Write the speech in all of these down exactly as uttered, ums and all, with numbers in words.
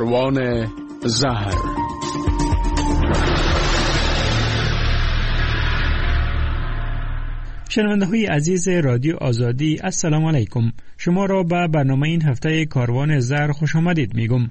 کاروان زهر. شنونده های عزیز رادیو آزادی، السلام علیکم. شما را به برنامه این هفته کاروان زهر خوش آمدید میگم.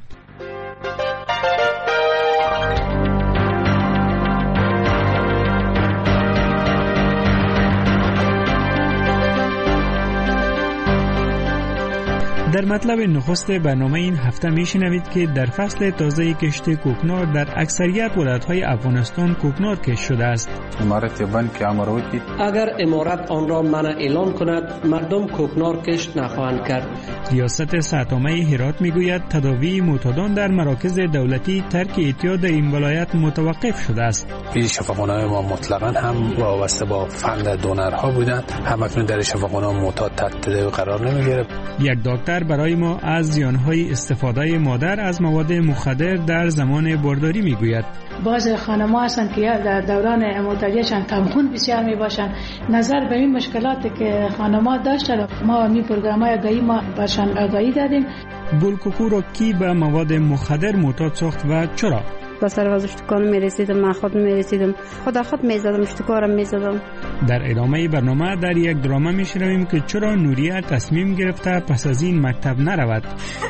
در مطلب نخست برنامه این هفته میشنوید که در فصل تازه کشت کوکنار در اکثریت ولایت‌های افغانستان کوکنار کشت شده است. امارت بند که امروتی اگر امارت آن را منع اعلان کند مردم کوکنار کشت نخواهند کرد. ریاست صحت‌عامه هرات میگوید تداوی معتادان در مراکز دولتی ترک اعتیاد در این ولایت متوقف شده است. این شفاخانه‌های ما مطلقاً هم وابسته با فند دونرها بودند، همکنون در شفاخانه معتاد تحت تداوی قرار نمی‌گرفت. یک دکتر برای ما از زیانهای استفاده مادر از مواد مخدر در زمان بارداری میگوید. باز خانم‌ها هستند که در دوران معتادیشان کمخون بسیار میباشند. نظر به این مشکلاتی که خانم‌ها داشتند ما می پروگرام‌های آگاهی ما برشان آگاهی دادیم. گل‌کوکو را کی به مواد مخدر معتاد ساخت و چرا؟ با سر از اشتکان میرسیدم، من خود میرسیدم، خدا خود میزدم، اشتکارم میزدم. در ادامه برنامه در یک دراما میشنویم که چرا نوریه تصمیم گرفته پس از این مکتب نرود.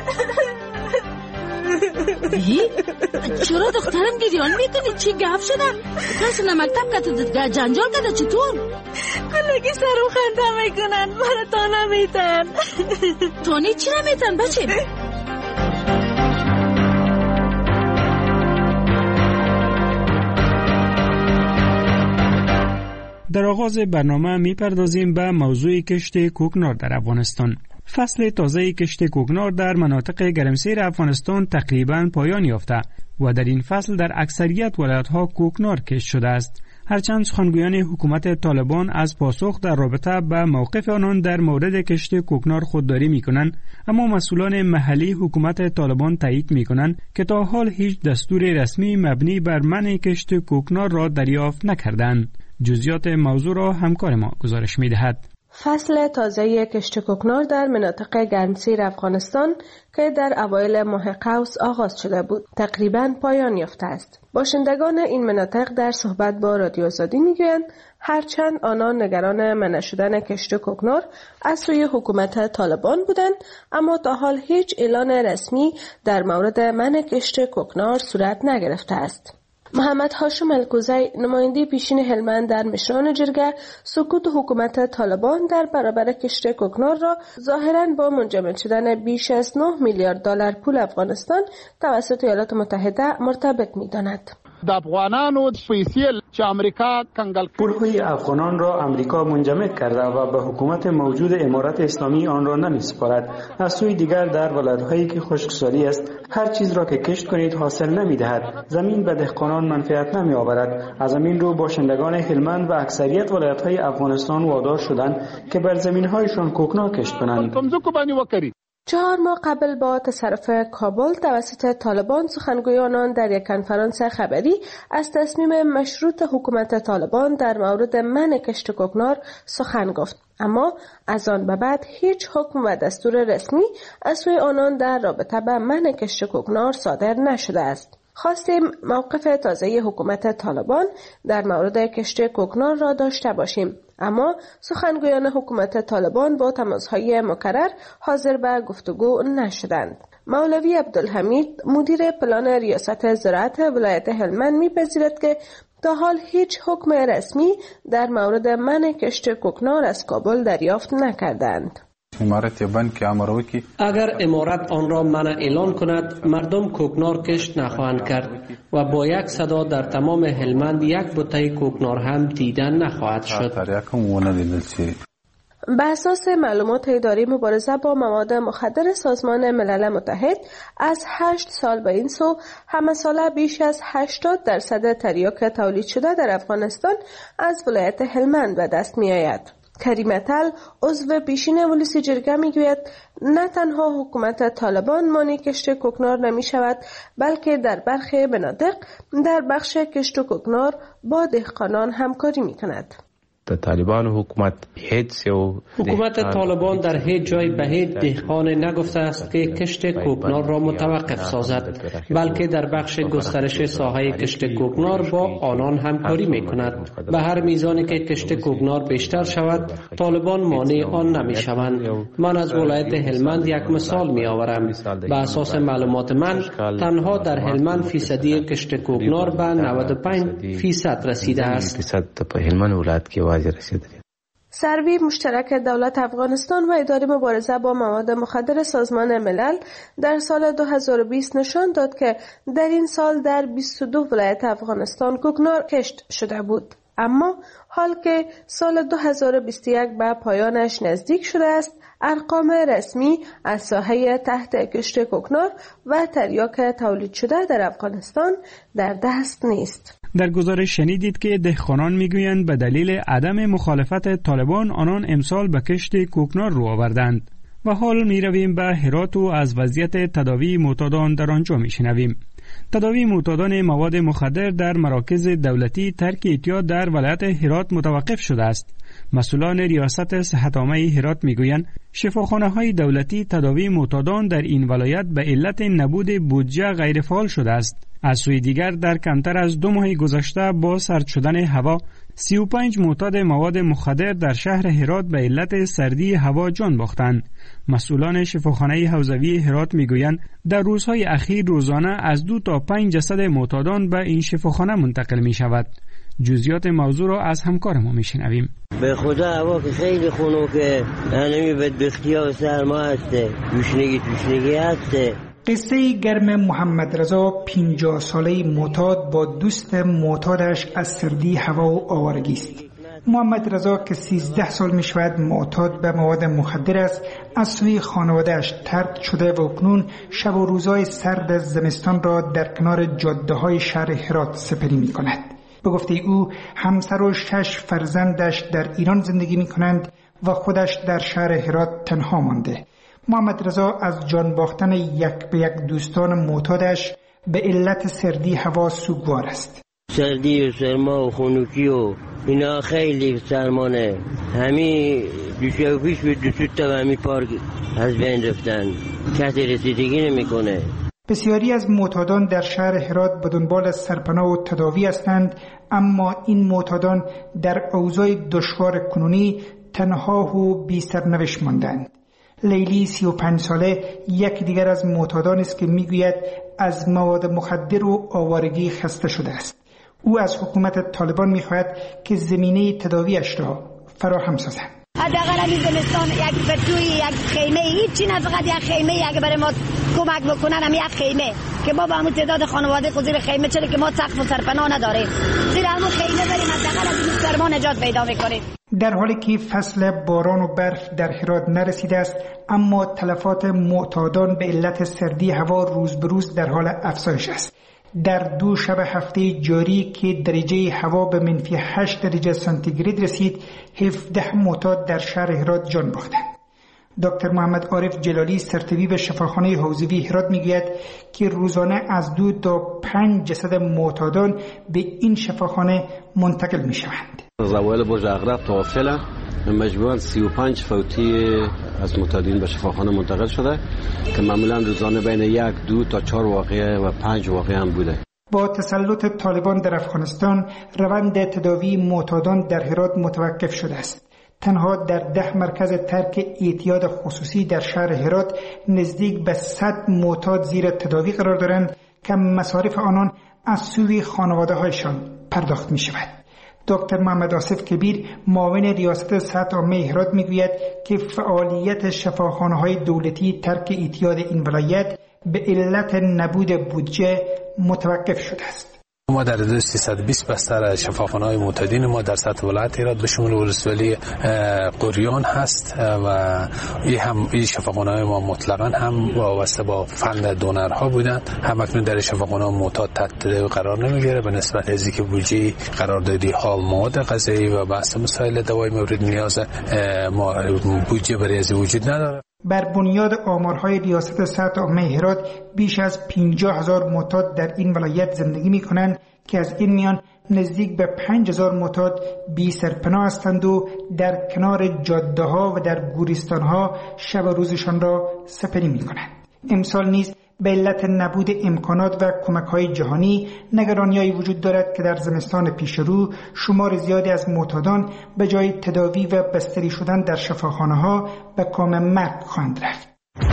چرا دخترم گریان میکنی؟ چی گفت شده؟ کسی نمکتب کده جنجال کده چطور؟ حالا که سرم خنده میکنن مرا تا نمیتن. تانی چی نمیتن بچه؟ در آغاز برنامه میپردازیم به موضوع کشت کوکنار در افغانستان. فصل تازه کشت کوکنار در مناطق گرمسیر افغانستان تقریباً پایان یافته و در این فصل در اکثریت ولایت‌ها کوکنار کشت شده است. هرچند سخنگویان حکومت طالبان از پاسخ در رابطه به موقف آنان در مورد کشت کوکنار خودداری می‌کنند، اما مسئولان محلی حکومت طالبان تایید می‌کنند که تا حال هیچ دستور رسمی مبنی بر منع کشت کوکنار را دریافت نکردند. جزئیات موضوع را همکار ما گزارش می‌دهد. فصل تازه کشت کوکنار در مناطق گرمسیر افغانستان که در اوایل ماه قوس آغاز شده بود تقریباً پایان یافته است. باشندگان این مناطق در صحبت با رادیو آزادی میگویند هرچند آنان نگران منع شدن کشت کوکنار از سوی حکومت طالبان بودند، اما تا حال هیچ اعلان رسمی در مورد منع کشت کوکنار صورت نگرفته است. محمد هاشم الکوزی نماینده پیشین هلمند در مشران جرگه سکوت حکومت طالبان در برابر کشت کوکنار را ظاهراً با منجمد شدن بیش از نه میلیارد دلار پول افغانستان توسط ایالات متحده مرتبط می‌داند. د افغانانو پیسې چې امریکا کنګل پولهای افغانان را امریکا منجمد کرده و به حکومت موجود امارت اسلامی آن را نمی‌سپارد. از سوی دیگر در ولایت‌هایی که خشکسالی است هر چیز را که کشت کنید حاصل نمی‌دهد. زمین به دهقانان منفعت نمی‌آورد. از زمین رو باشندگان هلمند و اکثریت ولایت‌های افغانستان وادار شدند که بر زمین‌هایشان کوکنار کشت کنند. چهار ماه قبل با تصرف کابل توسط طالبان سخنگویان در یک کنفرانس خبری از تصمیم مشروط حکومت طالبان در مورد منع کشت کوکنار سخن گفت، اما از آن به بعد هیچ حکم و دستور رسمی از سوی آنان در رابطه با منع کشت کوکنار صادر نشده است. خواستیم موقف تازه حکومت طالبان در مورد کشت کوکنار را داشته باشیم، اما سخنگویان حکومت طالبان با تماس‌های مکرر حاضر به گفتگو نشدند. مولوی عبدالحمید مدیر پلان ریاست زراعت ولایت هلمند می‌پذیرد که تا حال هیچ حکم رسمی در مورد منع کشت کوکنار از کابل دریافت نکردند. امارت بند که امروتی اگر امارت آن را منع اعلان کند مردم کوکنار کشت نخواهند کرد و با یک صدا در تمام هلمند یک بوته کوکنار هم دیدن نخواهد شد. به اساس معلومات اداره مبارزه با مواد مخدر سازمان ملل متحد از هشت سال به این سو همه ساله بیش از هشتاد درصد تریاک تولید شده در افغانستان از ولایت هلمند به دست می آید. کریم تل عضو پیشین ولسی جرگه می گوید نه تنها حکومت طالبان مانع کشت کوکنار نمی شود، بلکه در برخی مناطق در بخش کشت کوکنار با دهقانان همکاری می کند. طالبان حکومت هیچ حکومت طالبان در هیچ جای به هیچ دهقان نگفته است که کشت کوکنار را متوقف سازد، بلکه در بخش گسترش ساحه کشت کوکنار با آنان همکاری می کند. به هر میزانی که کشت کوکنار بیشتر شود، طالبان مانع آن نمی شوند. من از ولایت هلمند یک مثال می آورم. به اساس معلومات من، تنها در هلمند فیصدی کشت کوکنار به نود و پنج فیصد رسیده است. سروی مشترک دولت افغانستان و اداره مبارزه با مواد مخدر سازمان ملل در سال دو هزار و بیست نشان داد که در این سال در بیست و دو ولایت افغانستان کوکنار کشت شده بود. اما حال که سال دو هزار و بیست و یک به پایانش نزدیک شده است، ارقام رسمی از ساحه تحت کشت کوکنار و تریاک تولید شده در افغانستان در دست نیست. در گزارش شنیدید که دهقانان میگویند به دلیل عدم مخالفت طالبان آنان امسال به کشت کوکنار رو آوردند. و حال می رویم به هرات و از وضعیت تداوی معتادان در آنجا می شنویم. تداوی معتادان مواد مخدر در مراکز دولتی ترک اعتیاد در ولایت هرات متوقف شده است. مسئولان ریاست صحت عامه هرات میگویند شفاخانه‌های دولتی تداوی معتادان در این ولایت به علت نبود بودجه غیر فعال شده است. از سوی دیگر در کمتر از دو ماه گذشته با سرد شدن هوا سی و پنج معتاد مواد مخدر در شهر هرات به علت سردی هوا جان باختند. مسئولان شفاخانه حوزوی هرات میگویند در روزهای اخیر روزانه از دو تا پنج جسد معتادان به این شفاخانه منتقل می شود. جزئیات موضوع را از همکار ما میشنویم. به خدا هوا که خیلی خنکه، همین بدبختی ها و سرما هسته، گوشنگی توشنگی هسته. قصه گرم محمد رضا پنجاه ساله معتاد با دوست معتادش از سردی هوا و آوارگی است. محمد رضا که سیزده سال می شود معتاد به مواد مخدر است، از سوی خانوادهش ترک شده و اکنون شب و روزهای سرد زمستان را در کنار جاده های شهر هرات سپری می کند. به گفته او همسر و شش فرزندش در ایران زندگی می کنند و خودش در شهر هرات تنها مانده. محمد رضا از جان باختن یک به یک دوستان معتادش به علت سردی هوا سوگوار است. سردی و سرما و خنوکی و اینا خیلی سرمانه. همین دوشه و پیش به دوست تا همین پارک از بین رفتن، کسی رسیدگی نمی کنه. بسیاری از معتادان در شهر هرات به دنبال سرپناه و تداوی هستند، اما این معتادان در اوضاع دشوار کنونی تنها و بی سرنوشت ماندند. لیلی سی و پنج ساله یک دیگر از معتادان است که میگوید از مواد مخدر و آوارگی خسته شده است. او از حکومت طالبان میخواهد که زمینه تداویش را فراهم سازند. حداقل این زمستان یک فتوی یک خیمه، هیچی نه، فقط یک خیمه اگه برای ما کمک بکنن، هم یک خیمه که ما با همون تعداد خانواده خود خیمه، چرا که ما سقف و سرپناه نداریم، زیر همون خیمه بریم حداقل از این سرما نجات پیدا میکنیم. در حالی که فصل باران و برف در هرات نرسیده است، اما تلفات معتادان به علت سردی هوا روز به روز در حال افزایش است. در دو شب هفته جاری که درجه هوا به منفی هشت درجه سانتیگراد رسید، هفده معتاد در شهر هرات جان باختند. دکتر محمد عارف جلالی سرطبیب شفاخانه حوزوی هرات میگوید که روزانه از دو تا پنج جسد معتادان به این شفاخانه منتقل می شوند. از اول برج اغرب تا فعلا مجموعاً سی و پنج فوتی از معتادین به شفاخانه منتقل شده که معمولاً روزانه بین یک دو تا چهار واقعه و پنج واقعه هم بوده. با تسلط طالبان در افغانستان روند تداوی معتادان در هرات متوقف شده است. تنها در ده مرکز ترک اعتیاد خصوصی در شهر هرات نزدیک به صد معتاد زیر تداوی قرار دارند که مصارف آنان از سوی خانواده هایشان پرداخت می شود. دکتر محمد آصف کبیر معاون ریاست صحت عامه هرات میگوید که فعالیت شفاخانه های دولتی ترک اعتیاد این ولایت به علت نبود بودجه متوقف شده است. ما در حدود سیصد و بیست بستر شفاخانه‌های معتادین ما در سطح ولایت هرات به شمول ولسوالی قریان هست و این هم این شفاخانه‌های ما مطلقاً هم وابسته با فند دونرها بودند. هم اکنون در شفاخانه معتاد تحت تداوی قرار نمیگیره به نسبت از اینکه بودجه قراردادی ها مواد غذایی و بحث مسائل دوای مورد نیاز ما بودجه برای از وجود نداره. بر بنیاد آمارهای ریاست صحت عامه هرات بیش از پنجاه هزار معتاد در این ولایت زندگی می کنند که از این میان نزدیک به پنج هزار معتاد بی سرپناه هستند و در کنار جاده ها و در گوریستان ها شب و روزشان را سپری می کنند. امسال نیز به علت نبود امکانات و کمک‌های جهانی نگرانی‌هایی وجود دارد که در زمستان پیش رو شمار زیادی از معتادان به جای تداوی و بستری شدن در شفاخانه‌ها به کام مرگ خواهند رفت.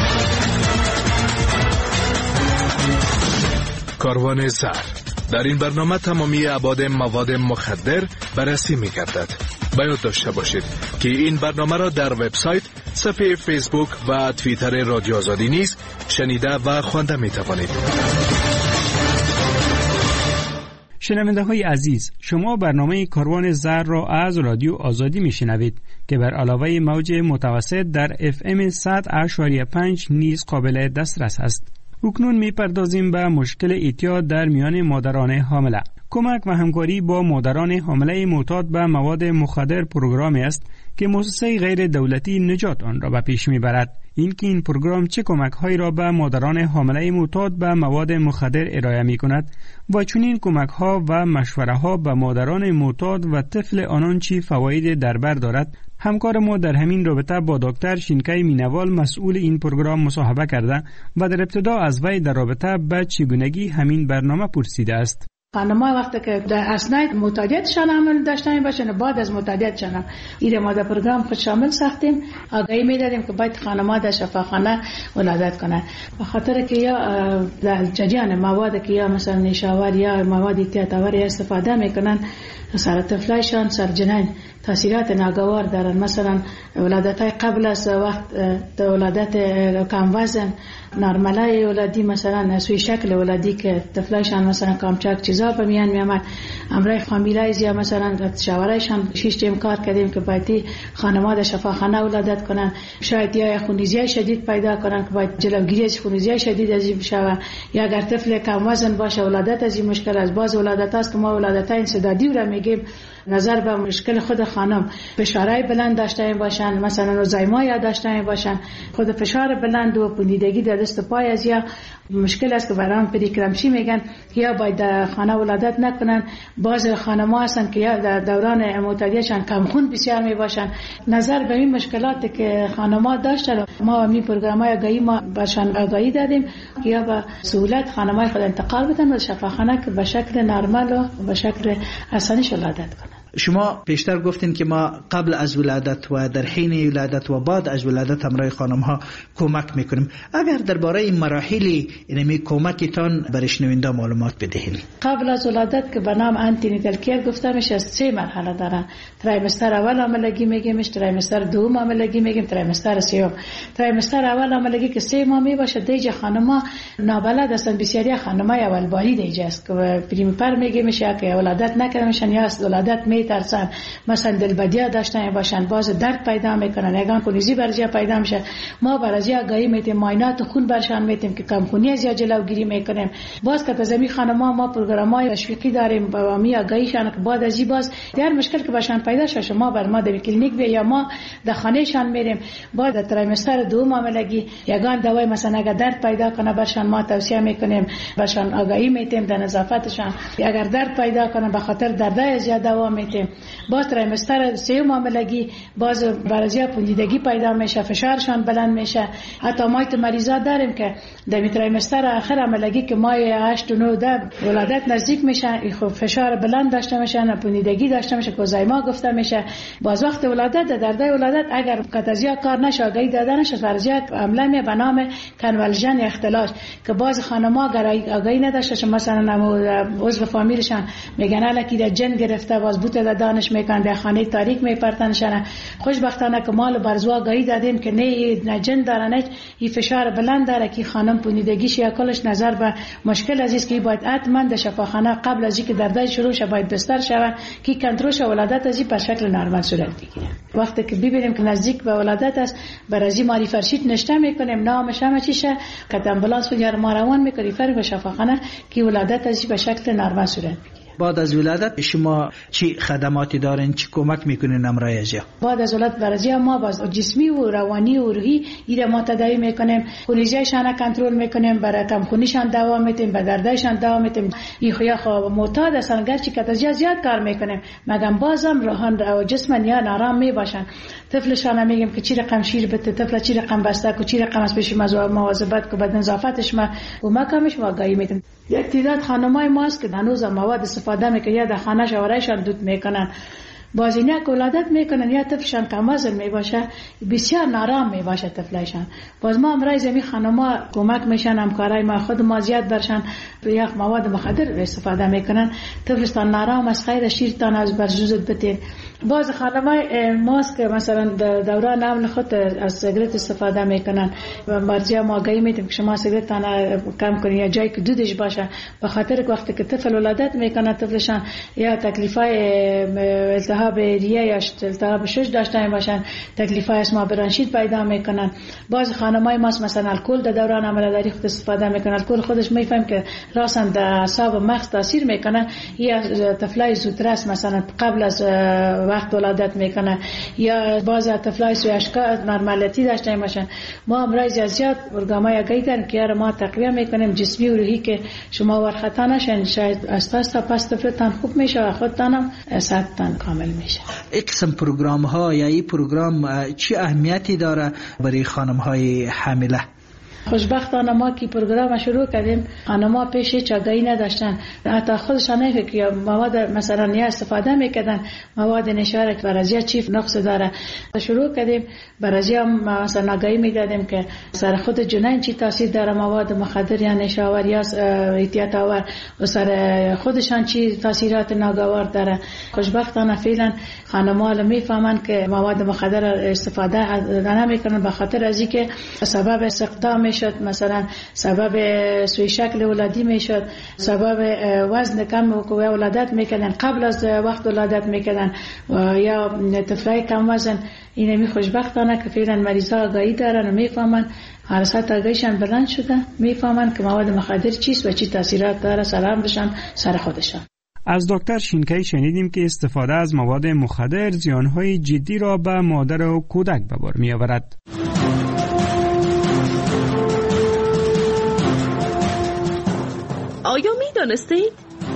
کاروان زهر. در این برنامه تمامی ابعاد مواد مخدر بررسی می‌گردد. باید داشته باشید که این برنامه را در وبسایت، صفحه فیسبوک و توییتر رادیو آزادی نیز شنیده و خوانده می‌توانید. شنونده های عزیز، شما برنامه کاروان زهر را از رادیو آزادی میشنوید که بر علاوه موج متوسط در اف ام صد و پنج نیز قابل دسترس است. اکنون میپردازیم به مشکل اعتیاد در میان مادران حامله. کمک و همکاری با مادران حامله معتاد به مواد مخدر پروگرامی است که مؤسسه غیر دولتی نجات آن را به پیش میبرد. این که این پروگرام چه کمک‌هایی را به مادران حامله معتاد به مواد مخدر ارائه می‌کند و چنین کمک‌ها و مشوره‌ها به مادران معتاد و طفل آنان چی فواید در بر دارد، همکار ما در همین رابطه با دکتر شینکای مینوال مسئول این پروگرام مصاحبه کرده و در ابتدا از وی در رابطه به چگونگی همین برنامه پرسیده است. خانم‌ها وقتی که در اثناء معتادیتشان عمل داشتن باشن، بعد از معتادیتشان ایره ما در پروگرام خود شامل ساختیم، آگاهی میدادیم که باید خانم‌ها در شفاخانه ولادت کنند، به خاطر که یا در جریان مواد که یا مثلا نیشاور یا مواد اعتیادآور استفاده میکنن، سر طفلایشان سر جنین تاثیرات ناگوار دارن. مثلا ولادت‌های قبل از وقت ولادت کم وزن، نرملای ولادی، مثلا سوی شکل ولادی که طفلایشان مثلا کامچاک چیزا به میان میامد، امرای خامیلایز یا مثلا شاورایشان شش تیم کار کردیم که باید خانم‌ها در شفاخانه ولادت کنن. شاید یا خونریزی شدید پیدا کنن که باید جلوگیری از خونریزی شدید از این بشه، یا اگر طفل کم وزن باشه ولادت از این مشکل از باز ولادت است که ما ولادت‌های انسدادی را میگیم، نظر به مشکل خود خانم فشارهای بلند داشته باشن، مثلا روزایما داشته باشن، خود فشار بلند و پوندیدگی در دست پای از یا مشکل است که برام پریکرامشی میگن، یا باید در خانه ولادت نکنن. باز خانم‌ها هستن که یا در دوران معتادیتشان کم خون بسیار می باشن. نظر به این مشکلات که خانم‌ها داشتن، ما می پروگرام‌های آگاهی ما برشان آگاهی دادیم که یا به سهولت خانم‌های خود انتقال بدن و شفاخانه که به شکل نرمال و به شکل آسانی ولادت کنن. شما پیشتر گفتین که ما قبل از ولادت و در حین ولادت و بعد از ولادت همراه خانم ها کمک میکنیم. اگر درباره مراحل اینمی کمکتان برای شنونده معلومات بدهید. قبل از ولادت که به نام آنتینیتال کیر گفته میشه، سه مرحله دارن. تریمستر اول حاملگی میگیمش، تریمستر دوم حاملگی میگیم، تریمستر سوم. تریمستر اول حاملگی که سه ماه میباشه، دیگه خانم‌ها نابلد هستن. بسیاری خانم‌های اول باری دیگه است که پریمپر میگیمش، یا که ولادت نکردنشن یا از ولادت میترسن، مثلا دلبدیا داشتن باشن، باز درد پیدا میکنن، یگان خونریزی برجا پیدا میشه. ما برای آگاهی میتیم، معاینات خون برشان میتیم که کم خونی از جلوگیری میکنیم. باز که از می خانم‌ها ما پروگرام‌های تشویقی داریم با می آگاهیشان که بعد از این باز در مشکل که باشن پیدا شه، شما بر ما در کلینیک بیا یا ما در خانهشان میریم. بعد در تریمستر دوم حاملگی یگان دوای مثلا اگر درد پیدا کنه برشان ما توصیه میکنیم، برشان آگاهی میتیم در نظافتشان. اگر درد پیدا کنه به خاطر درد زیاد دوا میتیم. باز تریمستر سوم حاملگی باز برای پوندیدگی پیدا میشه، فشارشان بلند میشه. حتی ما ات مریضا داریم که در تریمستر آخر حاملگی که ماه هشت و نه ده ولادت نزدیک میشن، فشار بلند داشته میشن، پوندیدگی داشته میشه، کوزایما گفته میشه. باز وقت ولادت در درد ولادت اگر کاتازیا کار نشه، آگاهی داده نشه، فرضیات عمله می به نام کنولژن اختلاش که باز خانم‌ها آگاهی نداشته، مثلا عضو فامیلشان میگن الکی در جن گرفته، باز بوت در دانش میکنن، در خانه تاریک میپرتنشن. خوشبختانه که مال برزوا آگاهی دادیم که نه نه جن داره، نه این فشار بلند داره که خانم پوندیدگیش یا کلش نظر به مشکل عزیز که باید حتما در شفاخانه قبل از اینکه دردای شروع شه باید بستر شود که کنترل شه، ولادت از این به شکل نرمال صورت بگیره. وقتی که ببینیم که نزدیک به ولادت است، برای ماری فرشید نشته میکنیم، نامش هم چیشه که امبولانس و ما روان میکنیم فرق به شفاخانه که ولادت از این به شکل نرمال صورت بگیره. بعد از ولادت شما چی خدماتی دارین، چی کمک میکنین امرای ازیا؟ بعد از ولادت برای ما باز جسمی و روانی و روحی ایره ما تداوی میکنیم، خونریزیشان کنترل میکنیم، برای کم خونیشان دوا میدیم، به دردشان دوا میدیم. این خویا خو معتاد هستن، گرچه که زیاد زیاد کار میکنیم مگم بازم روحان و جسمن یا نارام میباشن. طفلشان میگیم که چی رقم شیر بده، طفل چی رقم بسته کو، چی رقم از پیش مواظبت کو، بدن نظافتش ما و مکمش واقعی میدیم. یک تعداد خانمای ماست که هنوز مواد استفاده میکنن یا در خانه شوهرشان دود میکنن، بازی نه ولادت میکنن یا طفلشان کم وزن میباشه، بسیار نارام میباشه طفلشان. باز ما امرای زمین خانما کمک میشن، همکارای ما خود ما زیاد برشن یک مواد مخدر استفاده میکنن، طفلستان نارام از خیر شیرتان از برجوزت بتین. باز خانمای ماست که مثلا دوران حمل خود از سیگرت استفاده میکنن و مرزیا ما آگهی میدیم که شما سیگرت تان کم کنید یا جایی که دودش باشه، به خاطر که وقتی که طفل ولادت میکنه طفلشان یا تکلیفای التهاب ریه یا التهاب شش داشته باشن، تکلیفای اسما برانشید پیدا میکنن. باز خانمای ماست مثلا الکل در دوران حمل داری خود استفاده میکنن، الکل خودش میفهم که راسن در اعصاب مغز تاثیر میکنه، یا طفلای زودرس مثلا قبل از وقت ولادت میکنه، یا باز طفلای سویشکا نرمالتی داشته باشن. ما امرای زیاد برنامه آگهی کردیم که ما تقویه میکنیم جسمی و روحی که شما ورخطا نشن، شاید اساسا پس طفلتان خوب میشه و خودتانم صحتتان کامل میشه. این قسم پروگرام ها یا این پروگرام چی اهمیتی داره برای خانم های حامله؟ خوشبختانه ما که پروگرام شروع کردیم خانم‌ها پیش هیچ آگاهی نداشتن، حتی خودشان نفکر یا مواد مثلا یا استفاده میکردن مواد نشاره که برازیا چی نقص داره. شروع کردیم برازیا مثلا آگاهی میدادیم که سر خود جنین چی تاثیر داره مواد مخدر یا نشاور یا احتیاط آور و سر خودشان چی تاثیرات ناگوار داره. خوشبختانه فعلا خانم‌ها میفهمن که مواد مخدر استفاده نمیکنن به خاطر از اینکه سبب استقدام میشد، مثلا سبب سوی شکل ولادی میشد، سبب وزن کم و ولادت میکردن قبل از وقت ولادت میکردن یا طفلای کم وزن. اینه می خوشبختانه که فعلا مریضا آگاهی دارن و میفهمن، حراسات آگاهیشان بلند شده، میفهمن که مواد مخدر چیست و چی تاثیرات داره سلام بشن سر خودشان. از دکتر شینکی شنیدیم که استفاده از مواد مخدر زیانهای جدی را به مادر و کودک به بار می آورد. آیا می دانستید؟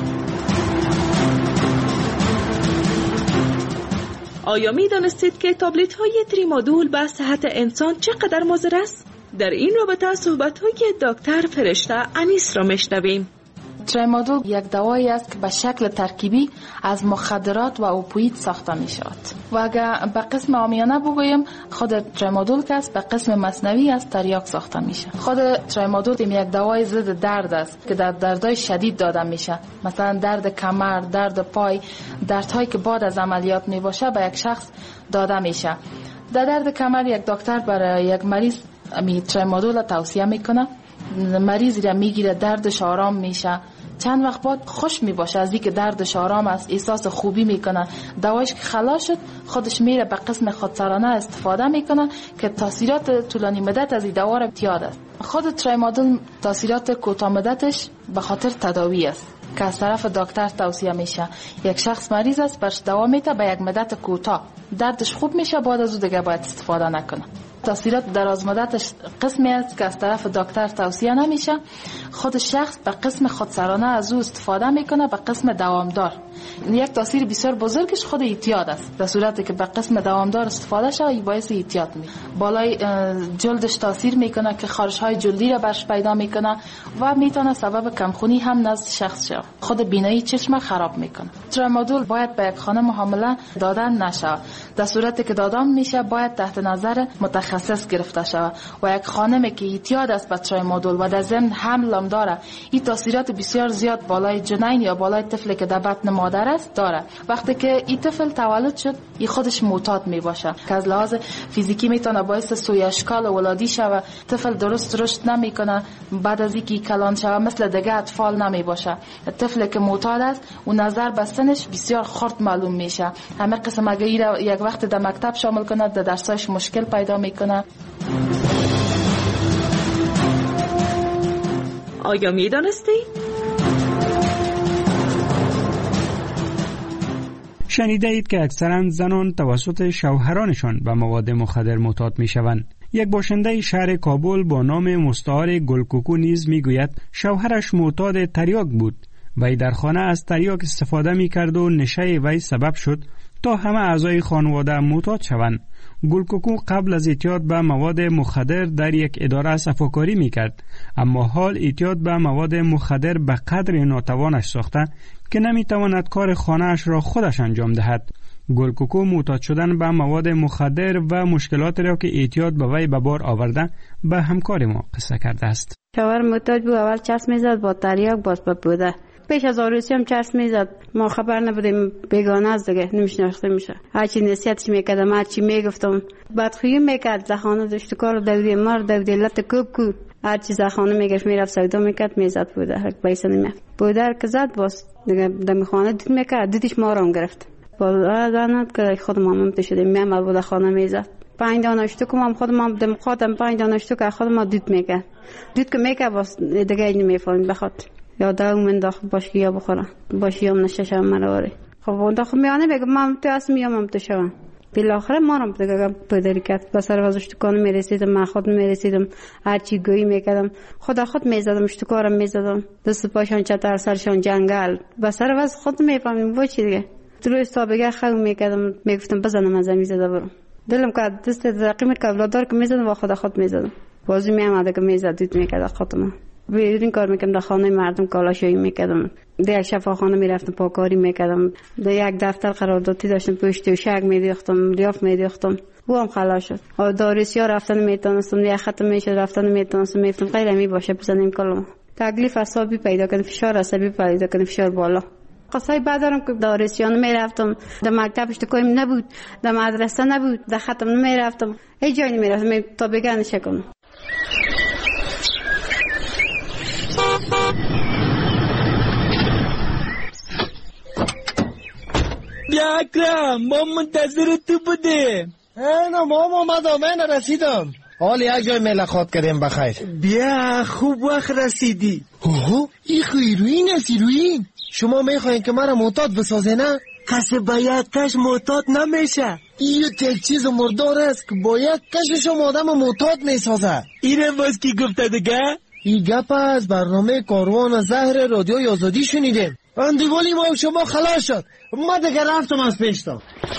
آیا می دانستید که تابلت های تریمادول به صحت انسان چقدر مضر است؟ در این رابطه صحبت های دکتر فرشته انیس را میشنویم. تریمادول یک دوایی است که به شکل ترکیبی از مخدرات و اوپیوید ساخته می شود و اگر به قسم عامیانه بگویم خود تریمادول که است به قسم مصنوعی از تریاک ساخته میشه. خود تریمادول یک دوای ضد درد است که در دردهای شدید داده میشه، مثلا درد کمر، درد پای، دردهایی که بعد از عملیات می باشه به یک شخص داده میشه. در درد کمر یک دکتر برای یک مریض می تریمادول توصیه میکنه، مریض را میگیره، دردش آرام میشه، چند وقت بعد خوش میباشه از اینکه دردش آرام است، احساس خوبی میکنه. دوایش که خلاص شد خودش میره به قسم خودسرانه استفاده میکنه که تاثیرات طولانی مدت از این دوا را امتیاز است. خود تریمادول تاثیرات کوتاه مدتش به خاطر تداوی است که از طرف دکتر توصیه میشه. یک شخص مریض است برش دوا میده به یک مدت کوتاه، دردش خوب میشه، بعد از اون دیگه باید استفاده نکنه. تاثیرات دراز مدتش قسمی است که از طرف دکتر توصیه نمیشه. خود شخص به قسم خودسرانه از او استفاده میکنه به قسم دوامدار. یک تاثیر بسیار بزرگش خود اعتیاد است. در صورتی که به قسم دوامدار استفاده شه این باعث اعتیاد میشه. بالای جلدش تاثیر میکنه که خارش های جلدی را برش پیدا میکنه و میتونه سبب کمخونی هم نزد شخص شه. خود بینایی چشم خراب میکنه. تریمادول باید به یک خانم حامله دادن نشه. در صورتی که دادن میشه باید تحت نظر متخصص گرفته شود و یک خانمی که اعتیاد است به تریمادول و در ضمن حمل هم داره، این تاثیرات بسیار زیاد بالای جنین یا بالای طفلی که در بطن مادر است داره. وقتی که این طفل تولد شد این خودش معتاد می باشه که از لحاظ فیزیکی میتونه باعث سوی اشکال ولادی شود، طفل درست رشد نمیکنه، بعد از اینکه کلان شود مثل دیگه اطفال نمی باشه. طفلی که معتاد است و نظر به سنش بسیار خرد معلوم میشه. همه قسم اگه یک وقت در مکتب شامل کنه در درسش مشکل پیدا میکنه. آیا می دانستی؟ شنیده اید که اکثرا زنان توسط شوهرانشان به مواد مخدر معتاد می شوند. یک باشنده شهر کابل با نام مستعار گلکوکو نیز می گوید شوهرش معتاد تریاک بود. وی در خانه از تریاک استفاده می کرد و نشه وی سبب شد تا همه اعضای خانواده معتاد شوند. گلکوکو قبل از اعتیاد به مواد مخدر در یک اداره صفاکاری می کرد، اما حال اعتیاد به مواد مخدر به قدر ناتوانش ساخته که نمی تواند کار خانه‌اش را خودش انجام دهد. گلکوکو معتاد شدن به مواد مخدر و مشکلات را که اعتیاد به وی به بار آورده به همکار ما قصه کرده است. شوهر معتاد بود، اول چسب میزد با تریاک باز به بوده. پیش از آروسی هم چسب میزد، ما خبر نبودیم، بیگانه از دیگه نمیشناخته میشه. هرچی نصیحتش میکردم، هرچی میگفتم بدخویی میکرد. زخانه داشت کار دوری مار دوری لط کوب کو، هرچی زخانه میگشت میرفت سودا میکرد میزد بوده. هر پیسه نمیافت بوده که زد باز دیگه دم خانه دید میکرد، دیدش ما رو گرفت. بالا دانت که خود مامم تشدیم میام بوده خانه میزد. پنج دانشتو که ما خودم هم دم خودم پنج دانشتو که خودم ما دید میکرد. دید که میکرد باز دیگه نمیفهمید بخاط. یا داغ من داخل باشی یا بخورم باشی هم نششم مراره. خب اون داخل میانه بگم من تو اصلا میام هم تو شوم. بالاخره ما رو دیگه پدری کرد. با سر وزش تو کانو میرسیدم، من خود میرسیدم، هر چی گویی میکردم، خدا خود میزدم، اشتکارم میزدم، دست پاشان چتر سرشان جنگل. با سر وز خود میفهمیم با چی دیگه. تو استابگه خو میکردم، میگفتم بزنم از میزدم برم. دلم که دست رقیق کبلادار که میزدم با خدا خود میزدم. بازی میامده که میزد دید میکرد خودم. بیرون کار میکردم، در خانه مردم کالاشویی میکردم، در یک شفاخانه میرفتم پاکاری میکردم، در یک دفتر قراردادی داشتم پشت و شگ میدیختم، لیاف میدیختم. او هم خلاص شد. داروسیا رفتن میتونستم، یک ختم میشد رفتن میتونستم، میفتم غیر می باشه بزنیم کلم. تکلیف عصبی پیدا کردم، فشار عصبی پیدا کردم، فشار بالا. قصای بعدم که داروسیان میرفتم، در مکتبش تو کویم نبود، در مدرسه نبود، در ختم نمیرفتم، هیچ جایی نمیرفتم تا بگن شکنم. بیا اکرم، ما منتظر تو بودیم. اینا ما اومدم، من رسیدم. حال یک جای ملاقات کردیم بخیر. بیا خوب وقت رسیدی. اوه این خیروین است ایروین. شما میخواین که مرا معتاد بسازه نه؟ کسی با یک کش معتاد نمیشه. این یک چیز مردار است که با یک کشش هم آدم معتاد میسازه. اینه باز کی گفته دیگه؟ این گپ از برنامه کاروان زهر رادیوی آزادی شنیدیم. اندیوالی ما شما خلاص شد. ما دیگه رفتم از پیشتم.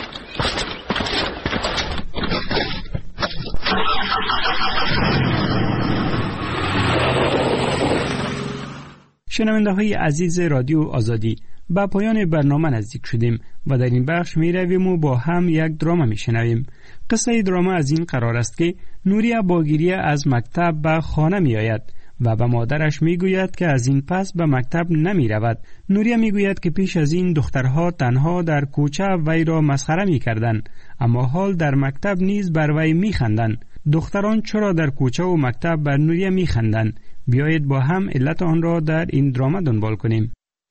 شنونده های عزیز رادیو آزادی، با پایان برنامه نزدیک شدیم و در این بخش می رویم و با هم یک دراما می شنویم. قصه دراما از این قرار است که نوریا با گریه از مکتب به خانه می آید و به مادرش می گوید که از این پس به مکتب نمی رود. نوریا می گوید که پیش از این دخترها تنها در کوچه وی را مسخره می کردن، اما حال در مکتب نیز بر وی می خندن. دختران چرا در کوچه و مکتب بر نوریا می خندن؟ بیایید با هم علت آن را در این دراما دنبال کنیم.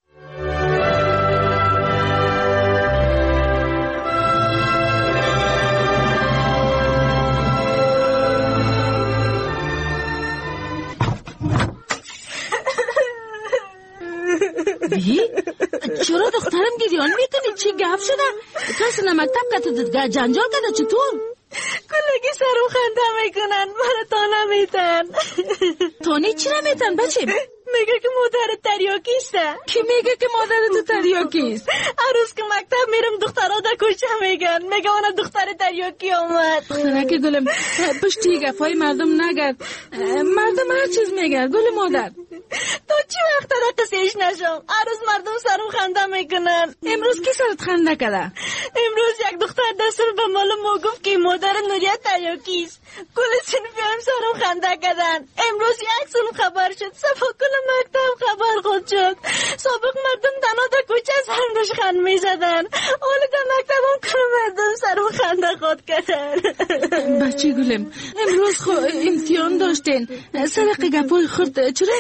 بی؟ چرا دخترم گریان میکنی؟ چی گفت شده؟ کسی نمکتب که تو جنجال کرده چطور؟ کلگی سرم خنده میکنن، من تا نمیتن. تانی چی نمیتن بچه؟ میگه که مادر تریاکیسته. کی میگه که مادر تو تریاکیست؟ هر روز که مکتب میرم دخترها در کوچه میگن، میگه اون دختر تریاکی آمد. دخترک گلم پشتی گفای مردم نگرد، مردم هر چیز میگرد. گل مادر تو چی وقت در قصیش نشم؟ هر روز مردم سرم خنده میکنن. امروز کی سرت خنده کرده؟ امروز یک دختر دستور به مال ما گفت که مادر نوریا تریاکیست. کل صنفی هم سرم خنده کردن. امروز یک سال خبر شد، صفا کل مکتب خبر خود شد. سابق مردم تنها در کوچه سرم داشت خند میزدن، حالا در مکتب هم کل مردم سرم خنده خود کردن. بچه گلم امروز خو امتحان داشتین، سرق گپای خورد چرا امتحان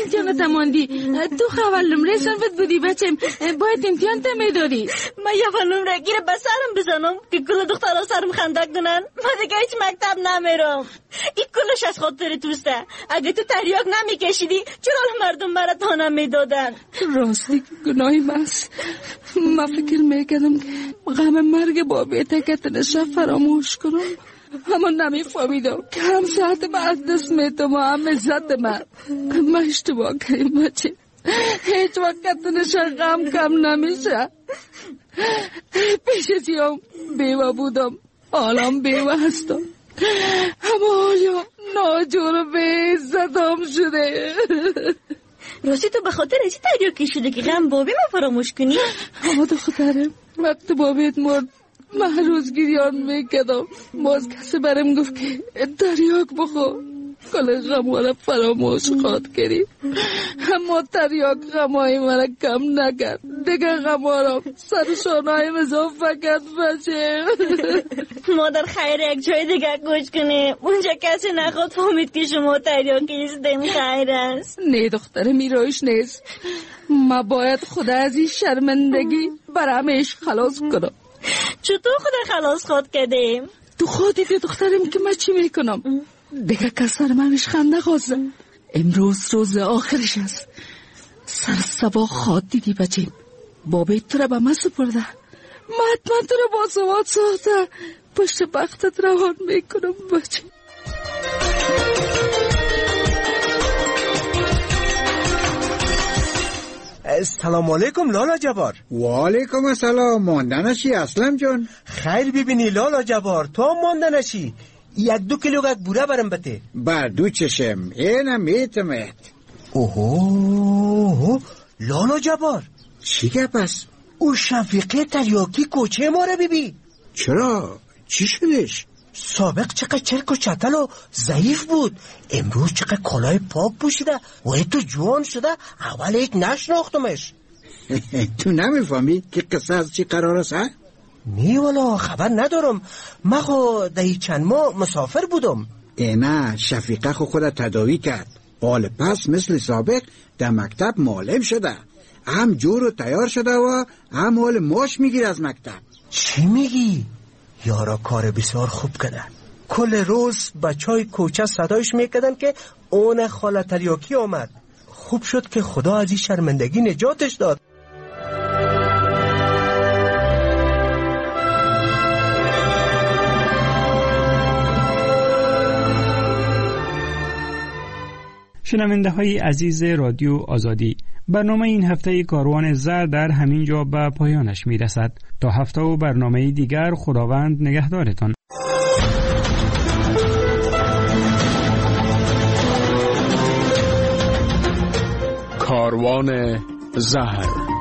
ماندی. تو خبر نمره صنفت بودی بچم، باید امتحان تا میدادی. من یه نمره گیره به سرم بزنم که کل دخترها سرم خندق کنن. من دیگه هیچ مکتب نمیرم. این کلش از خاطر توسته. اگه تو تریاک نمیکشیدی چرا مردم مرا تا نمیدادن؟ راستی گناهی ماست. من فکر میکردم که غم مرگ بابی تکتنش فراموش کنم، اما نمیفهمیدم که هم ساعت من از دست میتم و هم عزت من. من اشتباه کردم بچه، هیچ وقت تنش غم کم نمیشه. پیش ازیم بیوه بودم، حالم بیوه هستم، اما حالا ناجور به عزتم شده. راستی تو به خاطر ایچی تریاکی شده که غم بابی ما فراموش کنی؟ اما دخترم وقت بابیت مرد من روز گریان میکدم، باز کسی برم گفت که تریاک بخور، کل غمارا فراموش خواد کردی. اما تریاک غمای مرا کم نکرد، دیگه غمارا سرشانهای مزا فقط بچه. مادر خیر یک جای دیگه گوش کنه، اونجا کسی نخواد فهمید که شما تریاکی استیم خیر است. نه دختر میروش نیست، ما باید خدا از این شرمندگی برامش خلاص کنم. چطور خدا خلاص خود کردیم؟ تو خودی دی دخترم که من چی میکنم؟ دیگه کسر منش خنده خواسته. امروز روز آخرش است. سر سبا خواد دیدی بچه، بابی تو را به من سپرده، من حتما تو را با سواد ساخته، پشت بختت روان میکنم بچه. سلام علیکم لالا جبار. و علیکم السلام. ماندنشی اسلم جان؟ خیر ببینی لالا جبار، تو هم ماندنشی. یک دو کیلو بوره برم بته. بر دو چشم اینم میتمت. اوه لالا جبار چی گپ است؟ او شفیقه تریاکی کوچه ما رو ببین. چرا؟ چی شدش؟ سابق چقدر چرک و چتل و ضعیف بود، امروز چقدر کلاه پاک پوشیده و تو جوان شده. اول هیچ نشناختمش. تو نمیفهمی که قصه از چی قرار است؟ نی والا خبر ندارم، من خو دهی چند ماه مسافر بودم. نه شفیقه خو خود تداوی کرد، حال پس مثل سابق در مکتب معلم شده، هم جور و تیار شده و هم حال ماش میگیر از مکتب. چی میگی؟ یارا کار بسیار خوب کرده. کل روز بچهای کوچه صدایش میکردن که اون خاله تریاکی آمد. خوب شد که خدا از این شرمندگی نجاتش داد. شنونده های عزیز رادیو آزادی، برنامه این هفته کاروان زر در همین جا به پایانش می رسد. تا هفته و برنامه دیگر خداوند نگهدارتان. کاروان زر.